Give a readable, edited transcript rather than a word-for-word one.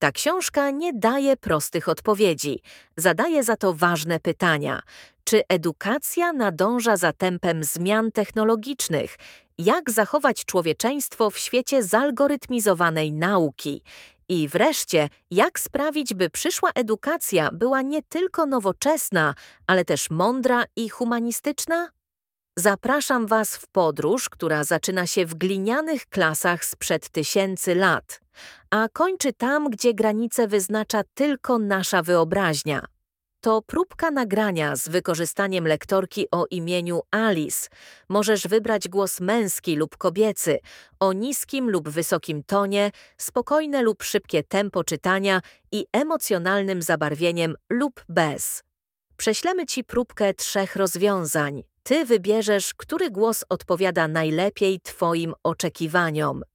Ta książka nie daje prostych odpowiedzi, zadaje za to ważne pytania. Czy edukacja nadąża za tempem zmian technologicznych? Jak zachować człowieczeństwo w świecie zalgorytmizowanej nauki? I wreszcie, jak sprawić, by przyszła edukacja była nie tylko nowoczesna, ale też mądra i humanistyczna? Zapraszam Was w podróż, która zaczyna się w glinianych klasach sprzed tysięcy lat, a kończy tam, gdzie granice wyznacza tylko nasza wyobraźnia. To próbka nagrania z wykorzystaniem lektorki o imieniu Alice. Możesz wybrać głos męski lub kobiecy, o niskim lub wysokim tonie, spokojne lub szybkie tempo czytania i emocjonalnym zabarwieniem lub bez. Prześlemy Ci próbkę 3 rozwiązań. Ty wybierzesz, który głos odpowiada najlepiej Twoim oczekiwaniom.